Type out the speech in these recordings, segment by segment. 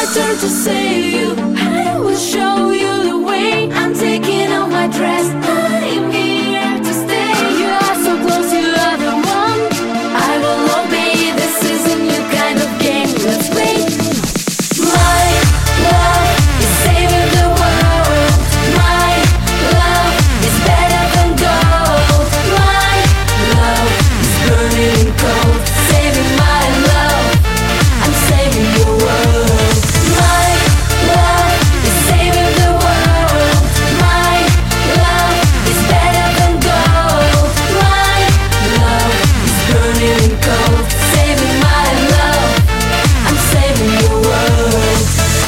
turn to save you. I will show you the way. I'm taking off my dress. I'm here to stay. You are so close, you are the one. I will obey. This is a new kind of game. Let's play. My love is saving the world. My love is better than gold. My love is burning cold. Saving my love. I'm saving your world. My love is saving the world. My love is better than gold. My love is burning cold. Saving my love. I'm saving your world.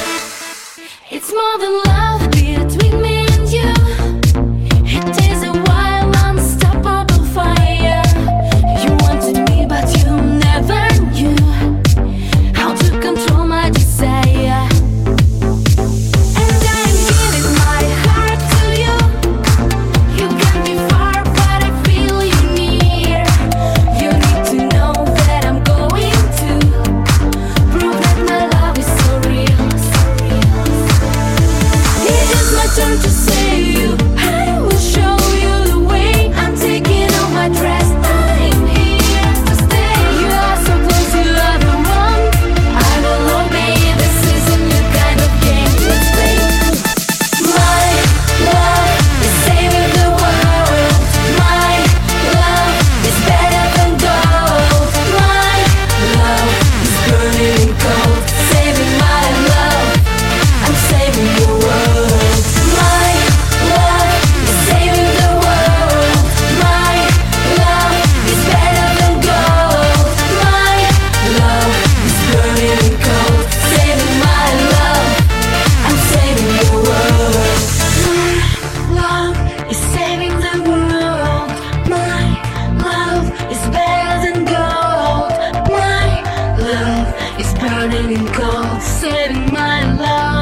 It's more than love between me and you. It is a wild, unstoppable fire. You wanted me, but you never knew how to control my desire. And I'm giving my heart to you. You got me far, but I feel you near. You need to know that I'm going to prove that my love is so real, so real. It is my turn to save you. I will show you the way. I'm taking off my dress. I'm here to stay. You are so close, you are the one. I will obey. This is a new kind of game. Let's play. My love is saving the world. My love is better than gold. My love is burning cold. Saving my love. I'm saving your world. My love is saving the world. My love is better than gold. My love is burning cold. Saving my love. I'm saving your world. My love is saving the world. My love is better than gold. My love is burning cold. Saving my love.